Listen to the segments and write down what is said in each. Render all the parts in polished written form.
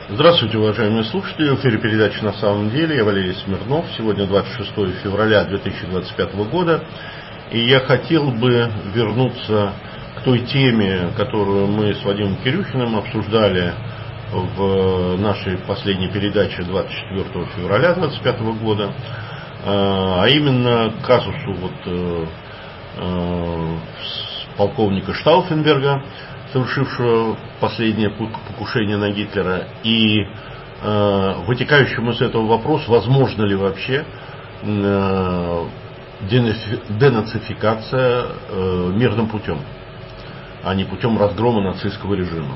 Здравствуйте, уважаемые слушатели. В эфире передачи «На самом деле». Я Валерий Смирнов. Сегодня 26 февраля 2025 года. И я хотел бы вернуться к той теме, которую мы с Вадимом Кирюхиным обсуждали в нашей последней передаче 24 февраля 2025 года, а именно к казусу полковника Штауфенберга, совершившего последнее покушение на Гитлера, и вытекающему из этого вопрос, возможно ли вообще денацификация мирным путем, а не путем разгрома нацистского режима.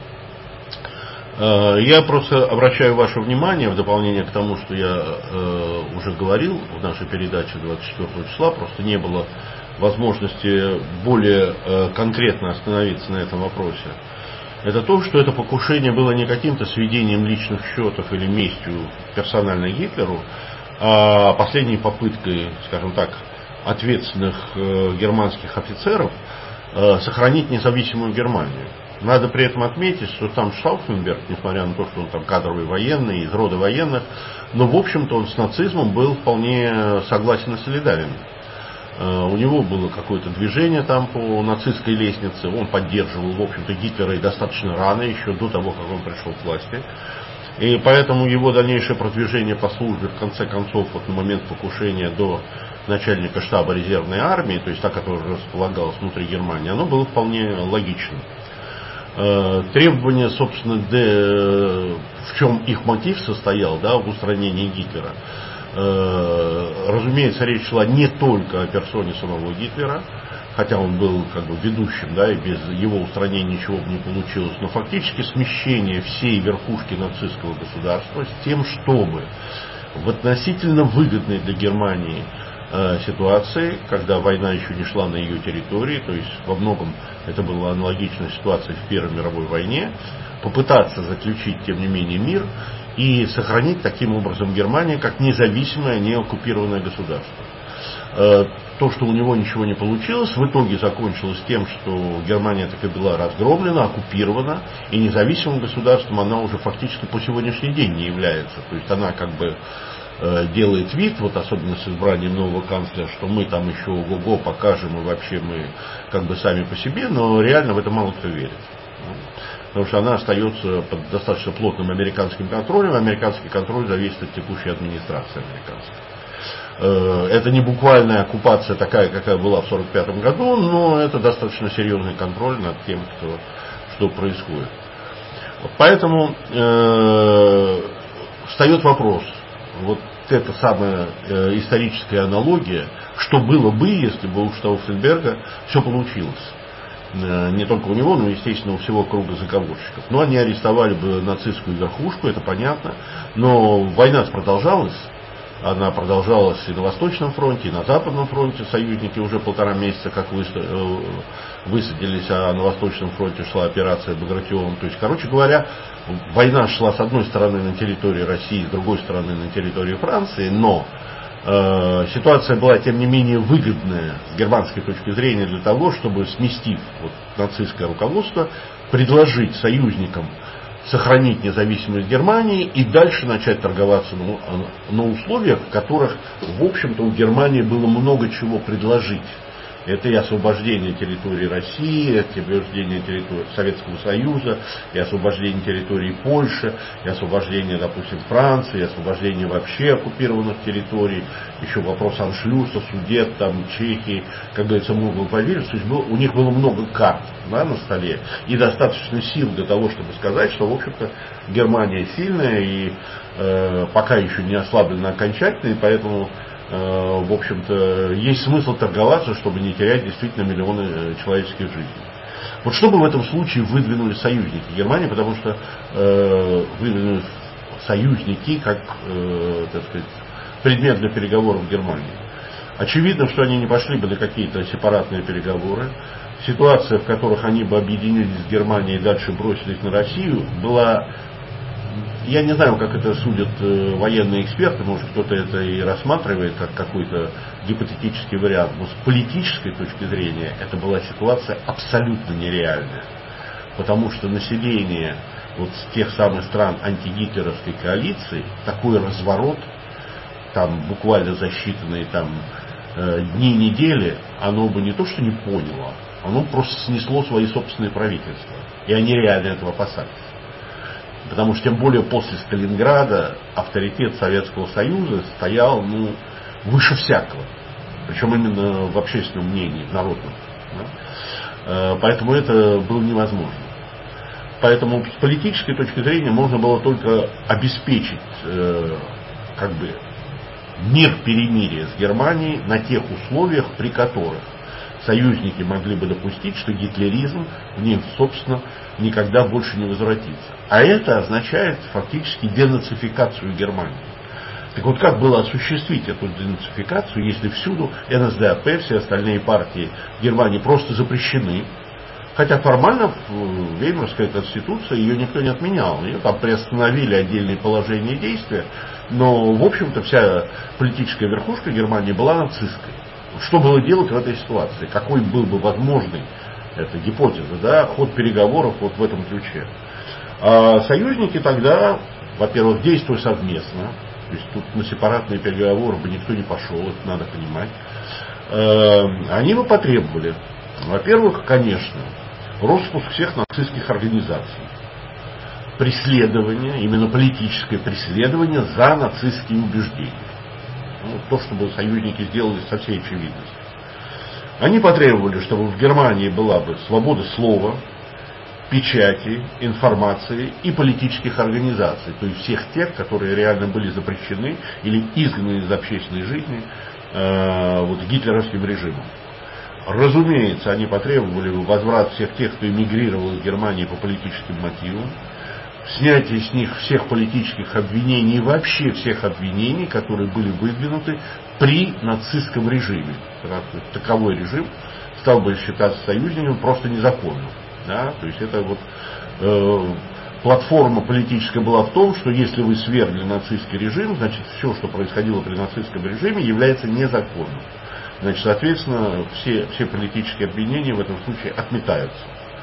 Я просто обращаю ваше внимание, в дополнение к тому, что я уже говорил в нашей передаче 24 числа, просто не было возможности более конкретно остановиться на этом вопросе. Это то, что это покушение было не каким-то сведением личных счетов или местью персонально Гитлеру, а последней попыткой, скажем так, ответственных германских офицеров сохранить независимую Германию. Надо при этом отметить, что там Штауфенберг, несмотря на то, что он там кадровый военный, из рода военных, но в общем-то он с нацизмом был вполне согласен и солидарен. У него было какое-то движение там по нацистской лестнице, он поддерживал, в общем-то, Гитлера и достаточно рано, еще до того, как он пришел к власти. И поэтому его дальнейшее продвижение по службе, в конце концов, на момент покушения до начальника штаба резервной армии, то есть та, которая располагалась внутри Германии, оно было вполне логичным. Требования, собственно, в чем их мотив состоял, в устранении Гитлера. Разумеется, речь шла не только о персоне самого Гитлера, хотя он был ведущим, и без его устранения ничего бы не получилось, но фактически смещение всей верхушки нацистского государства с тем, чтобы в относительно выгодной для Германии ситуации, когда война еще не шла на ее территории, то есть во многом это была аналогичная ситуация в Первой мировой войне, попытаться заключить, тем не менее, мир и сохранить таким образом Германию как независимое, неоккупированное государство. То, что у него ничего не получилось, в итоге закончилось тем, что Германия так и была разгромлена, оккупирована, и независимым государством она уже фактически по сегодняшний день не является. То есть она делает вид, особенно с избранием нового канцлера, что мы там еще ого-го покажем, и вообще мы сами по себе, но реально в это мало кто верит. Потому что она остается под достаточно плотным американским контролем, американский контроль зависит от текущей администрации американской. Это не буквальная оккупация такая, какая была в 1945 году, но это достаточно серьезный контроль над тем, что происходит. Поэтому встает вопрос, эта самая историческая аналогия, что было бы, если бы у Штауфенберга все получилось. Не только у него, но, естественно, у всего круга заговорщиков. Но они арестовали бы нацистскую верхушку, это понятно. Но война продолжалась. Она продолжалась и на Восточном фронте, и на Западном фронте. Союзники уже 1,5 месяца как высадились, а на Восточном фронте шла операция Багратионом. То есть, короче говоря, война шла с одной стороны на территории России, с другой стороны на территории Франции, но ситуация была, тем не менее, выгодная с германской точки зрения для того, чтобы, сместив нацистское руководство, предложить союзникам сохранить независимость Германии и дальше начать торговаться на условиях, в которых, в общем-то, у Германии было много чего предложить. Это и освобождение территории России, и освобождение территории Советского Союза, и освобождение территории Польши, и освобождение, допустим, Франции, и освобождение вообще оккупированных территорий, еще вопрос Аншлюса, Судет, Чехии, как говорится, можно поверить, у них было много карт на столе и достаточно сил для того, чтобы сказать, что, в общем-то, Германия сильная и пока еще не ослаблена окончательно, и поэтому в общем-то, есть смысл торговаться, чтобы не терять действительно миллионы человеческих жизней. Что бы в этом случае выдвинули союзники Германии, потому что выдвинули союзники как, так сказать, предмет для переговоров в Германии. Очевидно, что они не пошли бы на какие-то сепаратные переговоры. Ситуация, в которых они бы объединились с Германией и дальше бросились на Россию, была... Я не знаю, как это судят военные эксперты, может кто-то это и рассматривает как какой-то гипотетический вариант, но с политической точки зрения это была ситуация абсолютно нереальная. Потому что население вот с тех самых стран антигитлеровской коалиции, такой разворот, там буквально за считанные там дни, недели, оно бы не то что не поняло, оно просто снесло свои собственные правительства. И они реально этого опасались. Потому что тем более после Сталинграда авторитет Советского Союза стоял выше всякого. Причем именно в общественном мнении, в народном. Да? Поэтому это было невозможно. Поэтому с политической точки зрения можно было только обеспечить мир перемирия с Германией на тех условиях, при которых союзники могли бы допустить, что гитлеризм в них, собственно, никогда больше не возвратится. А это означает фактически денацификацию Германии. Так вот, как было осуществить эту денацификацию, если всюду НСДАП, все остальные партии Германии просто запрещены? Хотя формально Веймарская конституция, ее никто не отменял. Ее там приостановили отдельные положения и действия. Но, в общем-то, вся политическая верхушка Германии была нацистской. Что было делать в этой ситуации? Какой был бы возможный, это гипотеза, да, ход переговоров вот в этом ключе? А союзники тогда, во-первых, действуя совместно, то есть тут на сепаратные переговоры бы никто не пошел, это надо понимать, они бы потребовали, во-первых, конечно, распуск всех нацистских организаций, преследование, именно политическое преследование за нацистские убеждения. То, что бы союзники сделали со всей очевидностью. Они потребовали, чтобы в Германии была бы свобода слова, печати, информации и политических организаций, то есть всех тех, которые реально были запрещены или изгнаны из общественной жизни гитлеровским режимом. Разумеется, они потребовали возврат всех тех, кто эмигрировал из Германии по политическим мотивам, снятие с них всех политических обвинений и вообще всех обвинений, которые были выдвинуты при нацистском режиме. Таковой режим стал бы считаться союзником просто незаконным. Да? То есть это платформа политическая была в том, что если вы свергли нацистский режим, значит все, что происходило при нацистском режиме, является незаконным. Значит, соответственно, все политические обвинения в этом случае отметаются.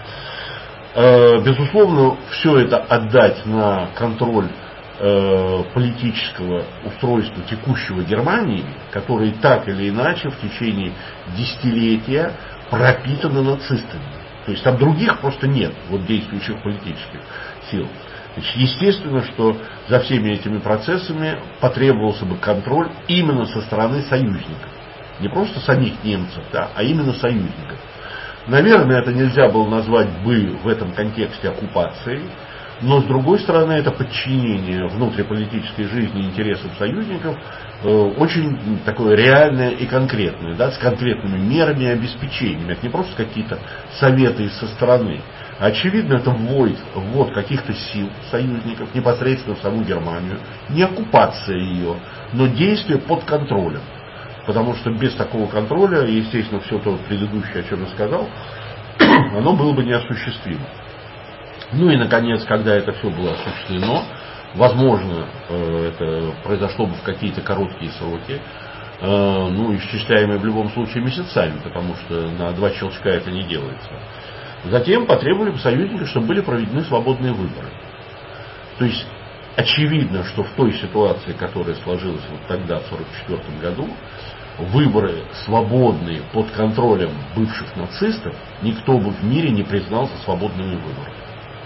Безусловно, все это отдать на контроль политического устройства текущего Германии, которое так или иначе в течение десятилетия пропитано нацистами. То есть там других просто нет, действующих политических сил. Значит, естественно, что за всеми этими процессами потребовался бы контроль именно со стороны союзников. Не просто самих немцев, да, а именно союзников. Наверное, это нельзя было назвать бы в этом контексте оккупацией, но с другой стороны, это подчинение внутриполитической жизни интересам союзников очень такое реальное и конкретное, да, с конкретными мерами и обеспечениями. Это не просто какие-то советы со стороны. Очевидно, это ввод каких-то сил союзников непосредственно в саму Германию, не оккупация ее, но действие под контролем. Потому что без такого контроля, естественно, все то предыдущее, о чем я сказал, оно было бы неосуществимо. И, наконец, когда это все было осуществлено, возможно, это произошло бы в какие-то короткие сроки, исчисляемые в любом случае месяцами, потому что на 2 щелчка это не делается. Затем потребовали бы союзники, чтобы были проведены свободные выборы. То есть, очевидно, что в той ситуации, которая сложилась тогда, в 1944 году, выборы свободные под контролем бывших нацистов никто бы в мире не признал за свободными выборами.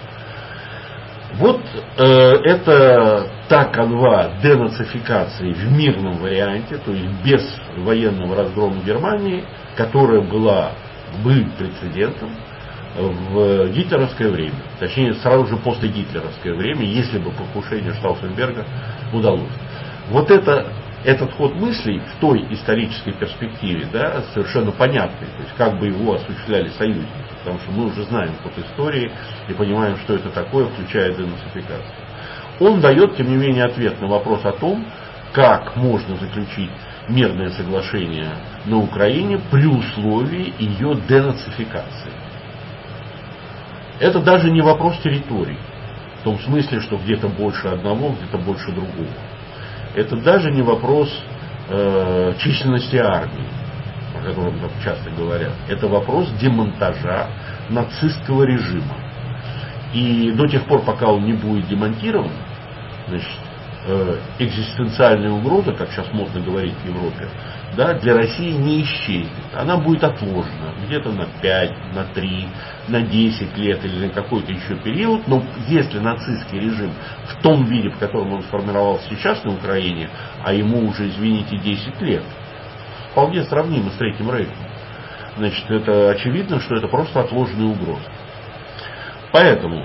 Это та канва денацификации в мирном варианте, то есть без военного разгрома Германии, которая была бы прецедентом в гитлеровское время. Точнее, сразу же после гитлеровское время, если бы покушение Штауфенберга удалось. Этот ход мыслей в той исторической перспективе, да, совершенно понятный, то есть как бы его осуществляли союзники, потому что мы уже знаем ход истории и понимаем, что это такое, включая денацификацию. Он дает, тем не менее, ответ на вопрос о том, как можно заключить мирное соглашение на Украине при условии ее денацификации. Это даже не вопрос территорий, в том смысле, что где-то больше одного, где-то больше другого. Это даже не вопрос численности армии, о котором так часто говорят. Это вопрос демонтажа нацистского режима. И до тех пор, пока он не будет демонтирован, значит, экзистенциальная угроза, как сейчас модно говорить в Европе, да, для России не исчезнет. Она будет отложена где-то на 5, на 3, на 10 лет или на какой-то еще период. Но если нацистский режим в том виде, в котором он сформировался сейчас на Украине, а ему уже, извините, 10 лет, вполне сравнимо с Третьим Рейхом, значит, это очевидно, что это просто отложенная угроза. Поэтому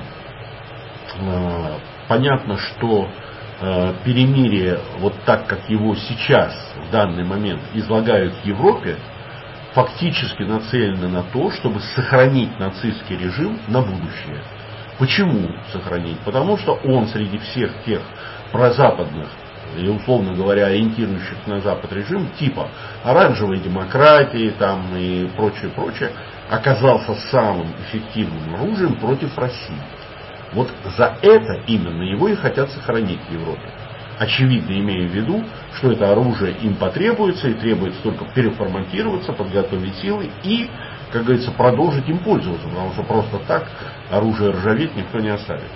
понятно, что перемирие, вот так, как его сейчас, в данный момент, излагают в Европе, фактически нацелено на то, чтобы сохранить нацистский режим на будущее. Почему сохранить? Потому что он среди всех тех прозападных и, условно говоря, ориентирующих на Запад режим, типа оранжевой демократии там, и прочее, оказался самым эффективным оружием против России. Вот за это именно его и хотят сохранить в Европе. Очевидно, имея в виду, что это оружие им потребуется и требуется только переформатироваться, подготовить силы и, как говорится, продолжить им пользоваться, потому что просто так оружие ржаветь никто не оставит.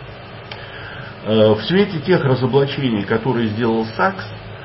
В свете тех разоблачений, которые сделал Сакс,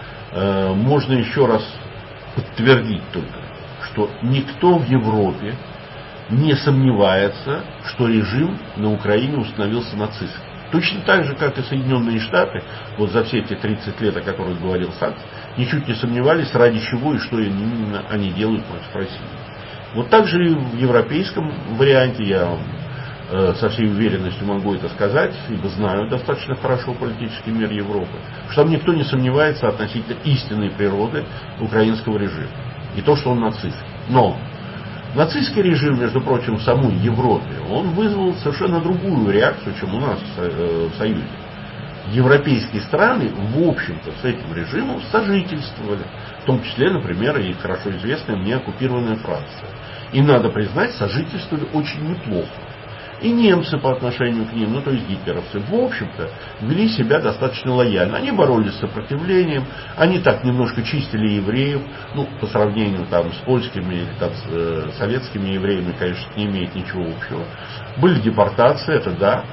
можно еще раз подтвердить только, что никто в Европе не сомневается, что режим на Украине установился нацистский. Точно так же, как и Соединенные Штаты, вот за все эти 30 лет, о которых говорил Сакс, ничуть не сомневались, ради чего и что именно они делают против России. Вот так же и в европейском варианте, я со всей уверенностью могу это сказать, ибо знаю достаточно хорошо политический мир Европы, что там никто не сомневается относительно истинной природы украинского режима. И то, что он нацистский. Но нацистский режим, между прочим, в самой Европе, он вызвал совершенно другую реакцию, чем у нас в Союзе. Европейские страны, в общем-то, с этим режимом сожительствовали. В том числе, например, и хорошо известная мне оккупированная Франция. И, надо признать, сожительствовали очень неплохо. И немцы по отношению к ним, то есть гитлеровцы, в общем-то, вели себя достаточно лояльно. Они боролись с сопротивлением, они так немножко чистили евреев, по сравнению там, с польскими или там, с советскими евреями, конечно, не имеет ничего общего. Были депортации, это да,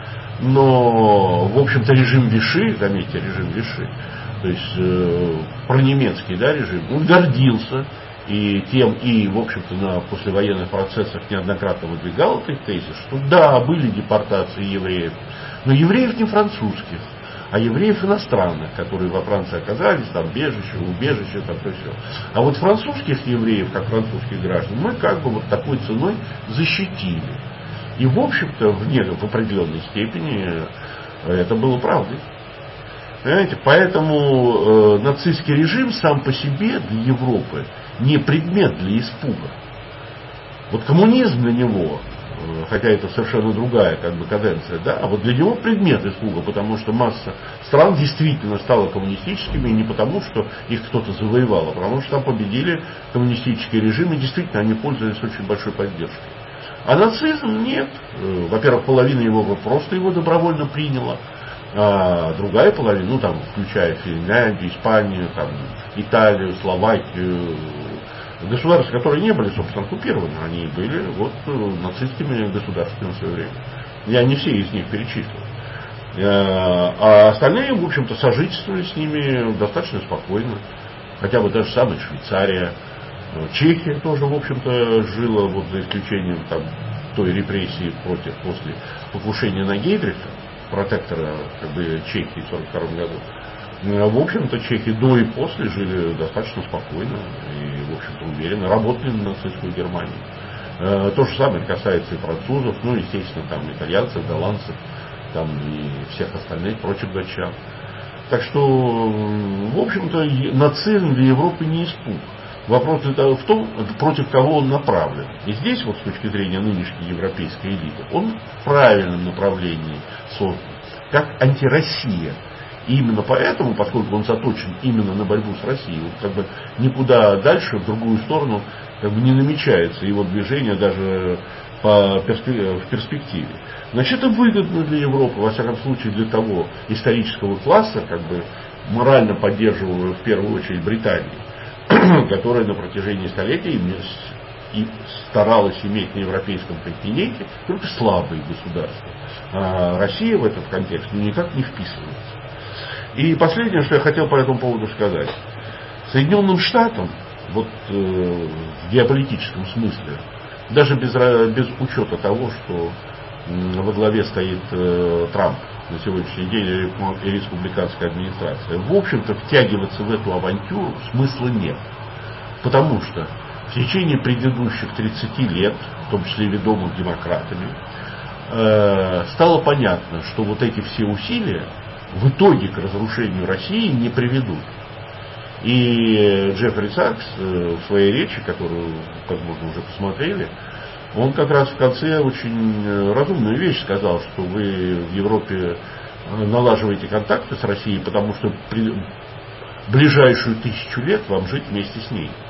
но, в общем-то, режим Виши, заметьте, режим Виши, то есть пронемецкий, да, режим, он гордился и тем, и, в общем-то, на послевоенных процессах неоднократно выдвигал этот тезис, что да, были депортации евреев, но евреев не французских, а евреев иностранных, которые во Франции оказались, там, убежище, там, то все. А вот французских евреев, как французских граждан, мы как бы вот такой ценой защитили. И, в общем-то, в определенной степени это было правдой. Понимаете? Поэтому нацистский режим сам по себе для Европы не предмет для испуга. Вот коммунизм для него, хотя это совершенно другая как бы каденция, да, а вот для него предмет испуга, потому что масса стран действительно стала коммунистическими, и не потому, что их кто-то завоевал, а потому что там победили коммунистические режимы, и действительно они пользовались очень большой поддержкой. А нацизм нет. Во-первых, половина его просто его добровольно приняла, а другая половина, включая Финляндию, Испанию, там, Италию, Словакию, государства, которые не были, собственно, оккупированы, они были нацистскими государствами в свое время. Я не все из них перечислил. А остальные, в общем-то, сожительствовали с ними достаточно спокойно. Хотя бы даже самая Швейцария. Чехия тоже, в общем-то, жила, за исключением той репрессии после покушения на Гейдриха, протектора Чехии в 1942 году. В общем-то, чехи до и после жили достаточно спокойно и, в общем-то, уверенно, работали на нацистскую Германию. То же самое касается и французов, естественно, там итальянцев, голландцев, там и всех остальных прочих датчан. Так что, в общем-то, нацизм для Европы не испуг. Вопрос в том, против кого он направлен. И здесь, с точки зрения нынешней европейской элиты, он в правильном направлении создан, как антироссия. И именно поэтому, поскольку он заточен именно на борьбу с Россией, никуда дальше, в другую сторону, не намечается его движение даже в перспективе. Значит, это выгодно для Европы, во всяком случае для того исторического класса, морально поддерживаемого в первую очередь Британии, которая на протяжении столетий и старалась иметь на европейском континенте только слабые государства. А Россия в этот контекст никак не вписывается. И последнее, что я хотел по этому поводу сказать. Соединенным Штатам, вот в геополитическом смысле, даже без учета того, что во главе стоит Трамп на сегодняшний день и республиканская администрация, в общем-то втягиваться в эту авантюру смысла нет. Потому что в течение предыдущих 30 лет, в том числе ведомых демократами, стало понятно, что вот эти все усилия в итоге к разрушению России не приведут. И Джеффри Сакс в своей речи, которую, возможно, уже посмотрели, он как раз в конце очень разумную вещь сказал, что вы в Европе налаживаете контакты с Россией, потому что ближайшую 1000 лет вам жить вместе с ней.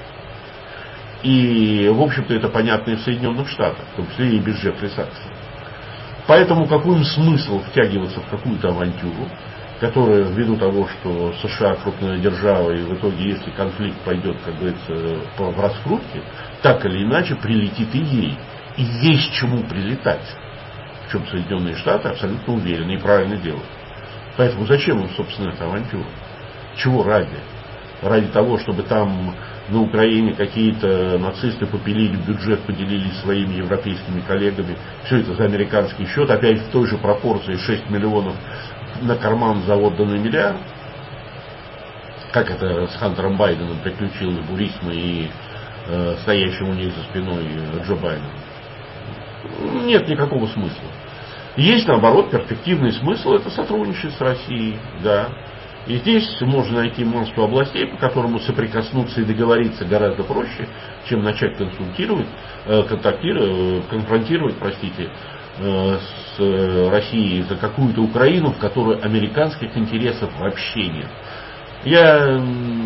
И, в общем-то, это понятно и в Соединенных Штатах, в том числе и без Джеффри Сакса. Поэтому какой им смысл втягиваться в какую-то авантюру, которая, ввиду того, что США крупная держава, и в итоге, если конфликт пойдет, как говорится, в раскрутке, так или иначе прилетит и ей. И есть чему прилетать. В чем Соединенные Штаты абсолютно уверены и правильно делают. Поэтому зачем им, собственно, эта авантюра? Чего ради? Ради того, чтобы там на Украине какие-то нацисты попилили бюджет, поделились своими европейскими коллегами. Все это за американский счет. Опять в той же пропорции 6 миллионов на карман за отданный миллиард. Как это с Хантером Байденом приключилось Бурисма и стоящим у них за спиной Джо Байденом. Нет никакого смысла. Есть, наоборот, перспективный смысл, это сотрудничать с Россией, да. И здесь можно найти массу областей, по которым соприкоснуться и договориться гораздо проще, чем начать конфронтировать, с Россией за какую-то Украину, в которой американских интересов вообще нет. Я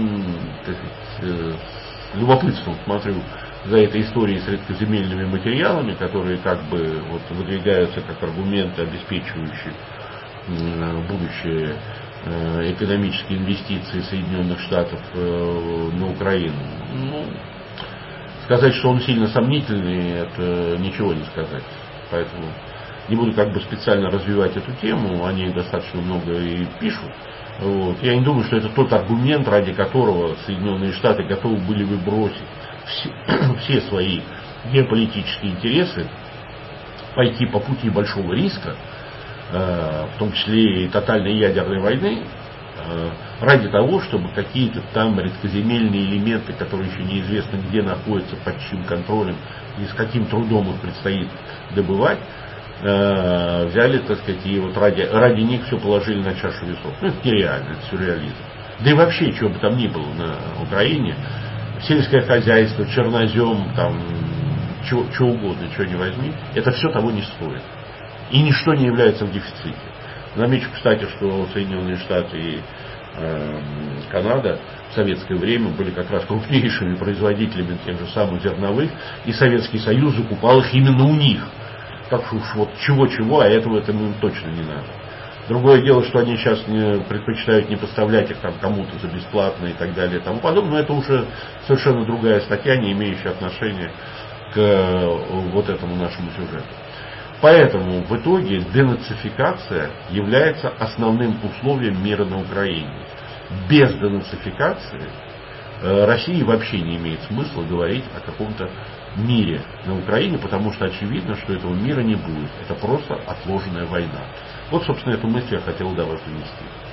с любопытством смотрю за этой историей с редкоземельными материалами, которые как бы вот выдвигаются как аргументы, обеспечивающие будущее экономические инвестиции Соединенных Штатов на Украину. Ну, сказать, что он сильно сомнительный, это ничего не сказать. Поэтому не буду как бы специально развивать эту тему, они достаточно много и пишут. Вот. Я не думаю, что это тот аргумент, ради которого Соединенные Штаты готовы были бы бросить все свои геополитические интересы, пойти по пути большого риска, в том числе и тотальной ядерной войны, ради того, чтобы какие-то там редкоземельные элементы, которые еще неизвестно где находятся, под чьим контролем и с каким трудом их предстоит добывать, взяли, так сказать, и вот ради них все положили на чашу весов. Ну, это нереально, это сюрреализм. Да и вообще, чего бы там ни было на Украине, сельское хозяйство, чернозем, там, чего угодно, чего не возьми, это все того не стоит. И ничто не является в дефиците. Замечу, кстати, что Соединенные Штаты и Канада в советское время были как раз крупнейшими производителями тем же самым зерновых, и Советский Союз закупал их именно у них. Так что уж вот чего-чего, а этого им точно не надо. Другое дело, что они сейчас предпочитают не поставлять их там кому-то за бесплатно и так далее и тому подобное, но это уже совершенно другая статья, не имеющая отношения к вот этому нашему сюжету. Поэтому в итоге денацификация является основным условием мира на Украине. Без денацификации России вообще не имеет смысла говорить о каком-то мире на Украине, потому что очевидно, что этого мира не будет. Это просто отложенная война. Вот, собственно, эту мысль я хотел до вас донести.